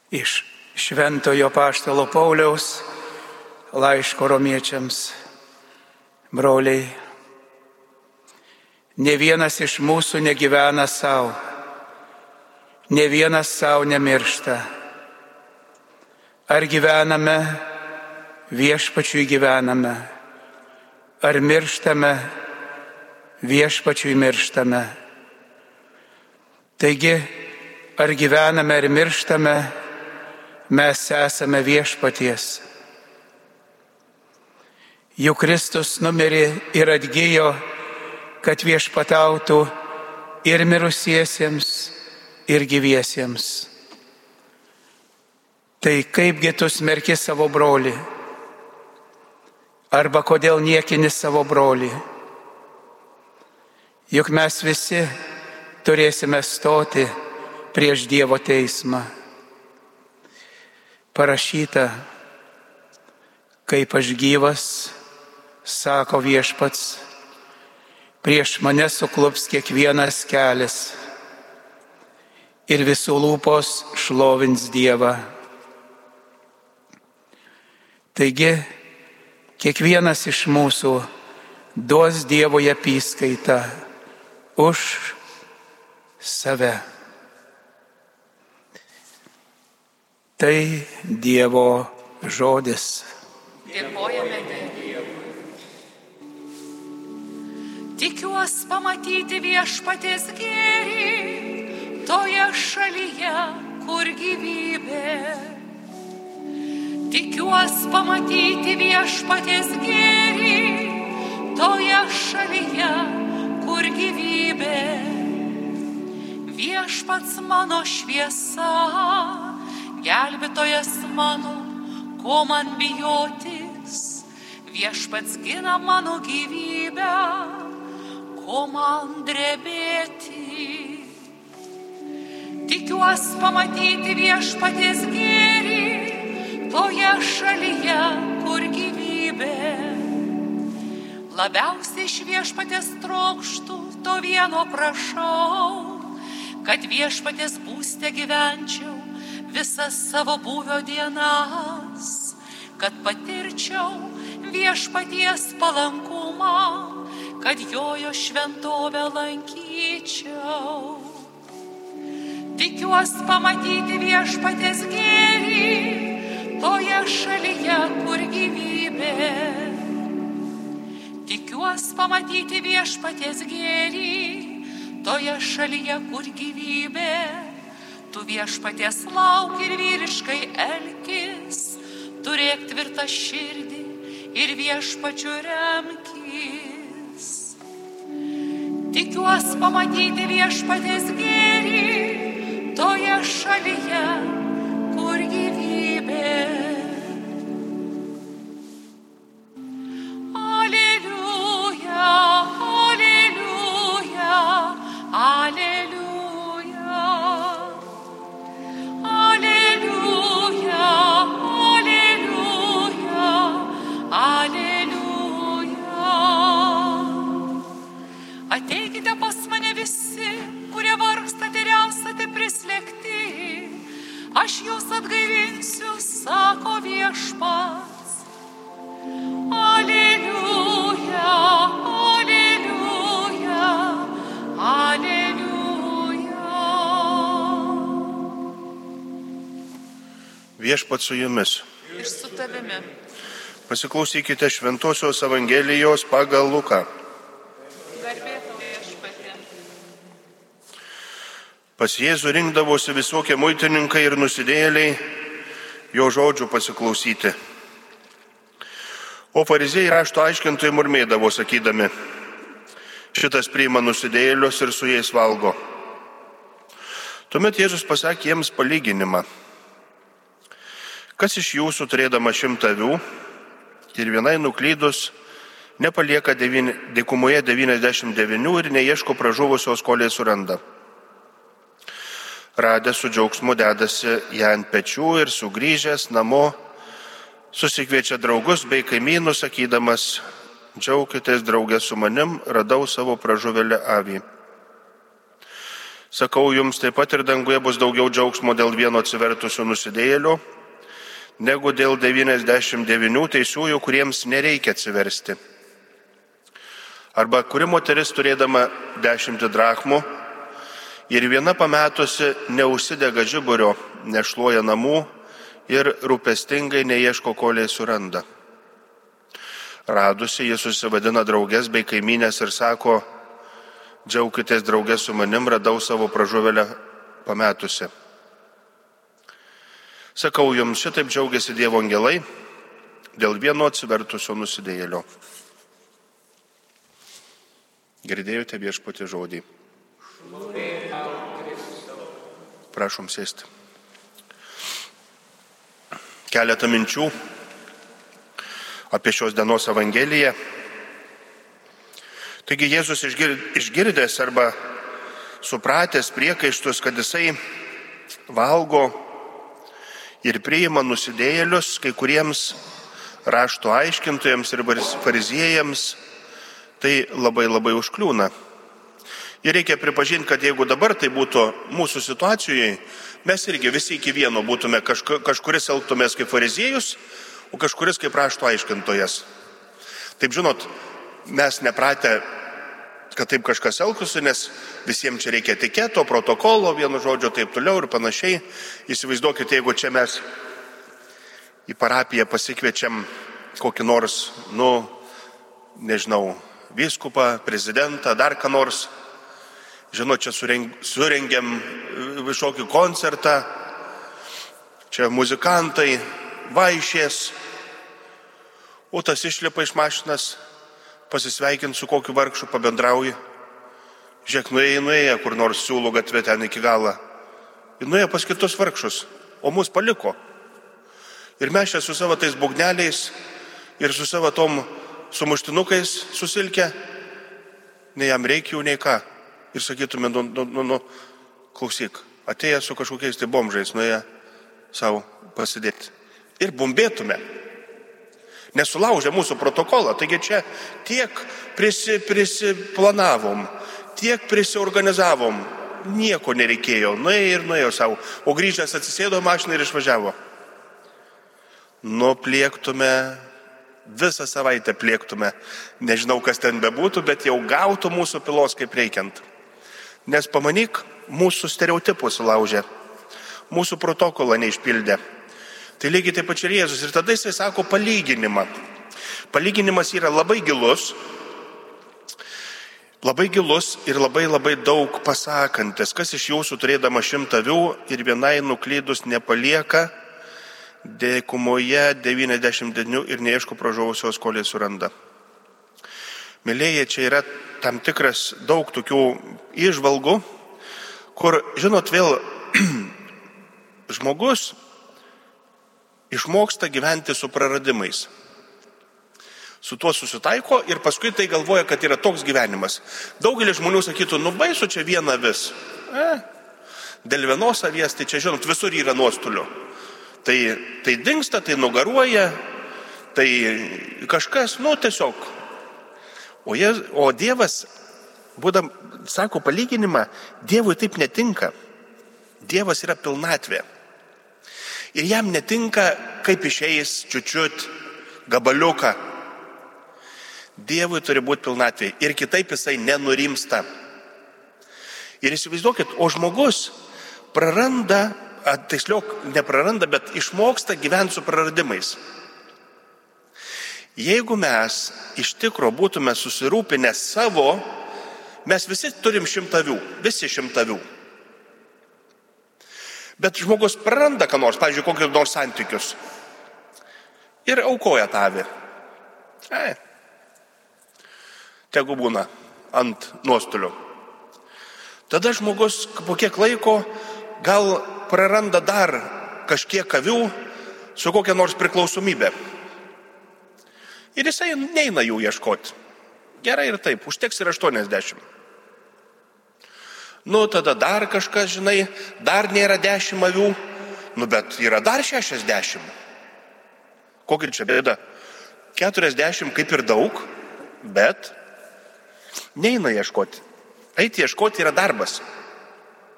Iš Šventojo apaštalo Pauliaus laiško romiečiams. Broliai, ne vienas iš mūsų negyvena savo, ne vienas savo nemiršta. Ar gyvename, viešpačiui gyvename, ar mirštame, viešpačiui mirštame. Taigi, ar gyvename, ar mirštame, mes esame viešpaties. Juk Kristus numirė ir atgijo, kad viešpatautų ir mirusiesiems, ir gyviesiems. Tai kaipgi tu smerki savo brolį? Arba kodėl niekini savo brolį? Juk mes visi turėsime stoti prieš Dievo teismą. Parašyta, kaip aš gyvas, sako viešpats, prieš mane suklups kiekvienas kelias ir visų lūpos šlovins Dievą. Taigi, kiekvienas iš mūsų duos Dievui apyskaitą už save. Tai Dievo žodis. Dėkojame Dievui. Tikiuosi pamatyti viešpaties gėrį toje šalyje, kur gyvybė. Tikiuosi pamatyti viešpaties gėrį toje šalyje, kur gyvybė. Viešpats mano šviesa, gelbėtojas mano, ko man bijotis. Viešpats gina mano gyvybę, ko man drebėti. Tikiuosi pamatyti viešpaties gėrį toje šalyje, kur gyvybė. Labiausiai iš viešpaties trokštų, to vieno prašau, kad viešpaties būste gyvenčiau visas savo buvio dienas, kad patirčiau viešpaties palankumą, kad jojo šventovę lankyčiau. Tikiuosi pamatyti viešpaties gėrį toje šalyje, kur gyvybė. Tikiuosi pamatyti viešpaties gėrį toje šalyje, kur gyvybė. Tu viešpaties lauk ir vyriškai elkis, turėk tvirtą širdį ir viešpačiu remkis. Tikiuosi pamatyti viešpaties gėrį toje šalyje, kur gyvybė. Aleliuja, aleliuja, aleliuja. Ateikite pas mane visi, kurie vargstate ir esate prislėgti. Aš jūs atgaivinsiu, sako viešpats. Aleliuja, aleliuja, aleliuja. Viešpats su jumis. Ir su tavimi. Pasiklausykite Šventosios Evangelijos pagal Luką. Pas Jėzų rinkdavosi visokie muitininkai ir nusidėjėliai, jo žodžių pasiklausyti. O fariziejai rašto aiškintojai murmėdavo, sakydami, šitas priima nusidėjėlius ir su jais valgo. Tuomet Jėzus pasakė jiems palyginimą. Kas iš jūsų turėdama 100 avių ir vienai nuklydus nepalieka dykumoje 99 ir neieško pražuvusios, kol ją suranda. Radęs su džiaugsmu dedasi ją ant pečių ir sugrįžęs namo susikviečia draugus bei kaimynus, sakydamas, džiaukitės draugė su manim, radau savo pražuvėlę avį. Sakau jums, taip pat ir danguje bus daugiau džiaugsmo dėl vieno atsivertusio nusidėjėlio, negu dėl 99 teisiųjų, kuriems nereikia atsiversti. Arba kuri moteris turėdama 10 drachmų ir viena pametusi neužsidega žiburio, nešluoja namų ir rūpestingai neieško, kolei suranda. Radusi, jis susivadina draugės bei kaimynės ir sako: džiaukitės draugės su manim, radau savo pražuvėlę pametusi. Sakau jums, šitaip džiaugiasi Dievo angelai dėl vieno atsivertusio nusidėjėlio. Girdėjote Viešpaties žodį. Prašom sėsti. Keletą minčių apie šios dienos Evangeliją. Taigi Jėzus išgirdęs arba supratęs priekaištus, kad jisai valgo ir priima nusidėjėlius, kai kuriems rašto aiškintojams ir fariziejams, tai labai užkliūna. Ir reikia pripažinti, kad jeigu dabar tai būtų mūsų situacijoje, mes irgi visi iki vieno būtume, kažkuris elgtumės kaip fariziejus, o kažkuris kaip rašto aiškintojas. Taip žinot, mes nepratę, kad taip kažkas elgtųsi, nes visiems čia reikia etiketo, protokolo, vienu žodžiu, taip toliau ir panašiai. Įsivaizduokite, jeigu čia mes į parapiją pasikviečiam kokį nors, nežinau, vyskupą, prezidentą, dar ką nors. Žinot, čia surengiam kažkokį koncertą, čia muzikantai, vaišės, o tas išlipa iš mašinas, pasisveikint su kokiu vargšu, pabendrauji. Žiūrėk, nuėjo kur nors siūlų gatvė ten iki galą. Ir nuėjo pas kitus vargšus, o mus paliko. Ir mes čia su savo tais būgneliais ir su savo tom sumuštinukais susilkę, nei jam reikia jų, nei ką. Ir sakytume, klausyk, atėję su kažkokiais tai bomžais, nuėję savo pasidėti. Ir bumbėtume. Nesulaužė mūsų protokolą. Taigi čia tiek prisiplanavom, tiek prisiorganizavom, nieko nereikėjo. Nuėjo savo. O grįžęs atsisėdo mašiną ir išvažiavo. Pliektume, visą savaitę pliektume. Nežinau, kas ten bebūtų, bet jau gautų mūsų pilos kaip reikiant. Nes pamanyk, mūsų stereotipus sulaužė, mūsų protokolą neišpildė. Tai lygiai taip pat ir Jėzus. Ir tada jisai sako palyginimą. Palyginimas yra labai gilus ir labai daug pasakantis. Kas iš jūsų turėdama 100 avių ir vienai nuklydus nepalieka dykumoje 90 dienų ir neieško pražuvusios, kolei suranda. Mėlėjai, čia yra tam tikras daug tokių įžvalgų, kur, žinot, vėl žmogus išmoksta gyventi su praradimais. Su tuo susitaiko ir paskui tai galvoja, kad yra toks gyvenimas. Daugelis žmonių sakytų, baisu čia viena avis. Dėl vienos avies, tai čia, žinot, visur yra nuostolių. Tai dingsta, tai nugaruoja, tai kažkas, tiesiog. O Dievas, sako palyginimą, Dievui taip netinka. Dievas yra pilnatvė. Ir jam netinka, kaip išeis čiučiut gabaliuką. Dievui turi būti pilnatvė. Ir kitaip jisai nenurimsta. Ir įsivaizduokit, o žmogus praranda, nepraranda, bet išmoksta gyventi su praradimais. Jeigu mes iš tikro būtume susirūpinę savo, mes visi turim 100 avių, visi 100 avių. Bet žmogus praranda ką nors, pavyzdžiui, kokius nors santykius ir aukoja tą avį. Tegu būna ant nuostolių. Tada žmogus po kiek laiko gal praranda dar kažkiek avių su kokia nors priklausomybė. Ir jisai neina jų ieškoti. Gerai ir taip, užteks ir 80. Tada dar kažkas, dar nėra 10 avių, bet yra dar 60. Kokia čia bėda? 40 kaip ir daug, bet neina ieškoti. Eiti ieškoti yra darbas.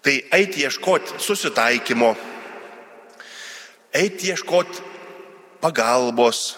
Tai eiti ieškoti susitaikymo, eiti ieškoti pagalbos,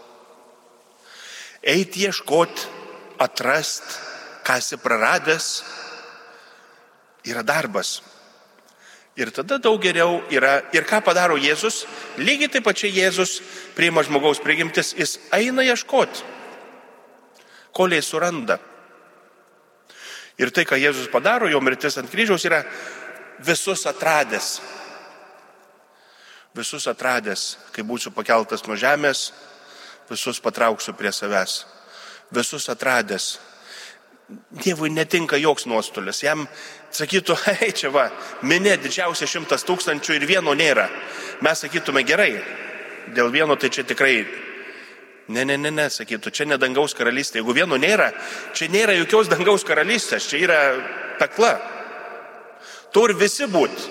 eiti ieškoti, atrasti, ką esi praradęs, yra darbas. Ir tada daug geriau yra. Ir ką padaro Jėzus? Lygiai taip pačiai Jėzus priima žmogaus prigimtis, jis eina ieškoti, kol jis suranda. Ir tai, ką Jėzus padaro, jo mirtis ant kryžiaus, yra visus atradęs. Visus atradęs, kai būsiu pakeltas nuo žemės, visus patrauksiu prie savęs. Visus atradęs. Dievui netinka joks nuostolis. Jam sakytų, hei, čia va, minė didžiausia 100 000 ir vieno nėra. Mes sakytume, gerai, dėl vieno tai čia tikrai, ne, sakytų, čia ne dangaus karalystė. Jeigu vieno nėra, čia nėra jokios dangaus karalystės, čia yra pekla. Turi visi būti.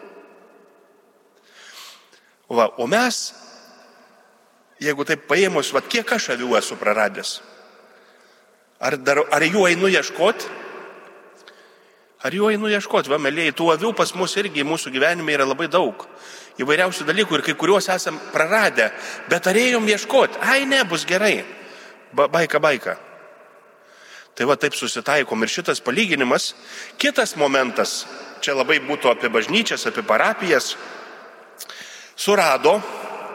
O mes, jeigu taip paėmus, va, kiek aš avių esu praradęs? Ar jų einu ieškoti? Ar jų einu ieškoti? Va, mėlyjei, tų avių pas mus irgi mūsų gyvenime yra labai daug. Įvairiausių dalykų ir kai kuriuos esam praradę. Bet ar ėjom ieškoti? Ai, ne, bus gerai. Baika. Tai va, taip susitaikom. Ir šitas palyginimas, kitas momentas, čia labai būtų apie bažnyčias, apie parapijas, surado,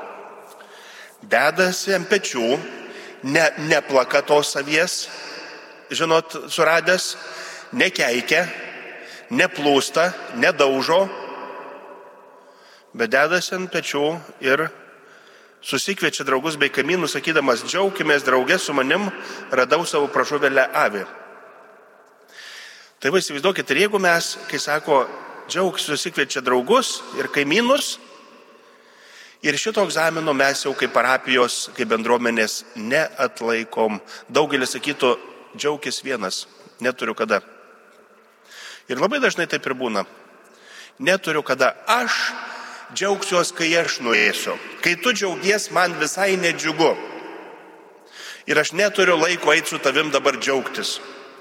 dedasi ant pečių, neplaka tos avies, žinot, suradęs, nekeikia, neplūsta, nedaužo, bet dedasi ant pečių ir susikviečia draugus bei kaimynus, sakydamas, džiaukimės draugė su manim, radau savo pražuvėlę avį. Tai va, įsivaizduokit, ir jeigu mes, kai sako, susikviečia draugus ir kaimynus, ir šito egzamino mes jau kaip parapijos, kaip bendruomenės neatlaikom. Daugelis sakytų, džiaukis vienas, neturiu kada. Ir labai dažnai taip ir būna. Neturiu kada. Aš džiaugsiuos, kai aš nuėsiu. Kai tu džiaugies, man visai nedžiugu. Ir aš neturiu laiko eiti su tavim dabar džiaugtis.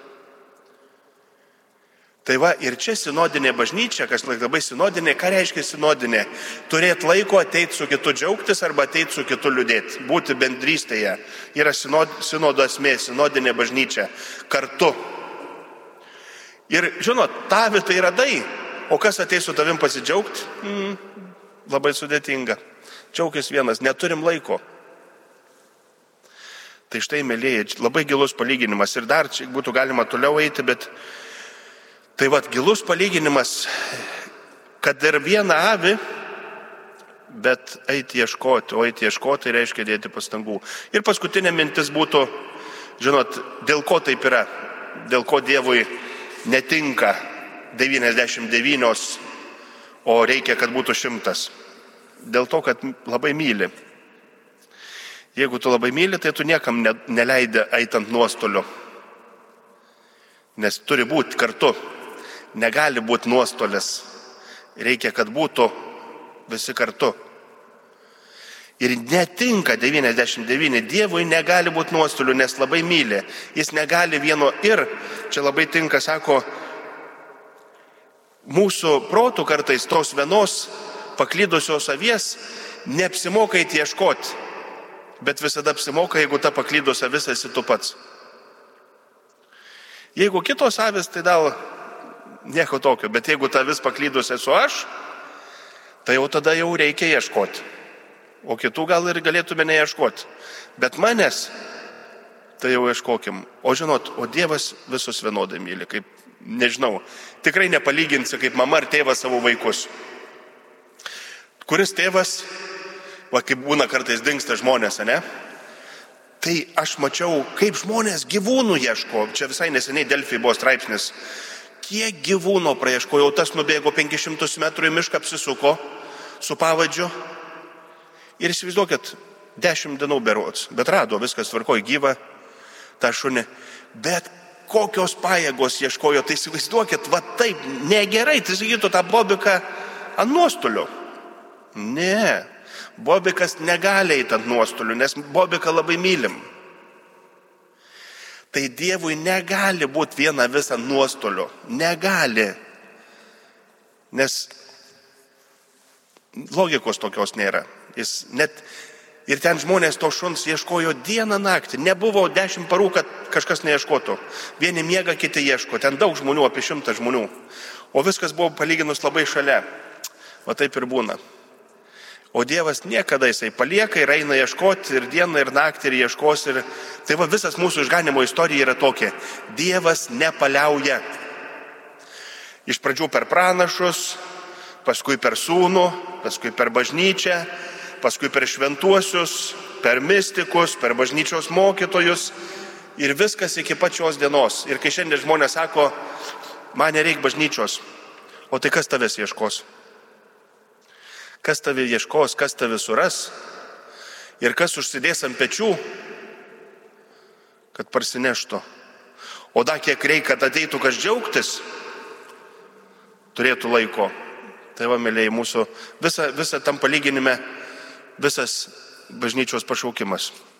Tai va, ir čia sinodinė bažnyčia, kas labai sinodinė, ką reiškia sinodinė? Turėti laiko ateiti su kitu džiaugtis arba ateiti su kitu liūdėti, būti bendrystėje. Yra sinodo esmė, sinodinė bažnyčia, kartu. Ir žinot, tavi tai radai, o kas ateis su tavim pasidžiaugti? Labai sudėtinga. Džiaugis vienas, neturim laiko. Tai štai, mėlyjei, labai gilus palyginimas. Ir dar čia būtų galima toliau eiti, bet tai va, gilus palyginimas, kad ir vieną avį, bet eiti ieškoti, o eiti ieškoti tai reiškia dėti pastangų. Ir paskutinė mintis būtų, žinot, dėl ko taip yra, dėl ko Dievui netinka 99, o reikia, kad būtų 100. Dėl to, kad labai myli. Jeigu tu labai myli, tai tu niekam neleidi eiti ant nuostolių. Nes turi būti kartu. Negali būti nuostolis. Reikia, kad būtų visi kartu. Ir netinka 99. Dievui negali būti nuostolių, nes labai myli. Jis negali vieno ir, čia labai tinka, sako, mūsų protų kartais tos vienos paklydusios avies neapsimoka eiti ieškoti, bet visada apsimoka, jeigu ta paklydus avis esi tu pats. Jeigu kitos avis, tai dal nieko tokio, bet jeigu ta vis paklydus esu aš, tai jau tada jau reikia ieškoti. O kitų gal ir galėtume neieškoti. Bet manęs, tai jau ieškokim. O žinot, o Dievas visus vienodai myli, kaip, nežinau, tikrai nepalyginsi kaip mama ar tėvas savo vaikus. Kuris tėvas, va kaip būna kartais dingsta žmonės, ne? Tai aš mačiau, kaip žmonės gyvūnų ieško. Čia visai neseniai Delfyje buvo straipsnis. Kiek gyvūno praieško, jau tas nubėgo 500 metrų į mišką, apsisuko su pavadžiu. Ir įsivaizduokit, 10 dienų berods, bet rado, viskas tvarkojo, gyva, tą šunį. Bet kokios pajėgos ieškojo, tai įsivaizduokit, va taip, negerai, tai sakytų tą bobiką ant nuostolių. Ne, bobikas negali eiti ant nuostolių, nes bobiką labai mylim. Tai Dievui negali būti viena visa nuostolių. Negali. Nes logikos tokios nėra. Ir ten žmonės to šuns ieškojo dieną naktį. Nebuvo 10 parų, kad kažkas neieškotų. Vieni miega, kiti ieško. Ten daug žmonių, apie 100 žmonių. O viskas buvo palyginus labai šalia. O taip ir būna. O Dievas niekada jisai palieka ir eina ieškoti ir dieną, ir naktį, ir ieškos. Tai visas mūsų išganimo istorija yra tokia. Dievas nepaliauja. Iš pradžių per pranašus, paskui per sūnų, paskui per bažnyčią, paskui per šventuosius, per mistikus, per bažnyčios mokytojus ir viskas iki pačios dienos. Ir kai šiandien žmonės sako, man nereikia bažnyčios, o tai kas tavęs ieškos? Kas tave ieškos, kas tave suras ir kas užsidės ant pečių, kad parsineštų. O dar kiek reikia, kad ateitų kas džiaugtis, turėtų laiko. Tai va, mėlyjei, mūsų visa tam palyginime, visas bažnyčios pašaukimas.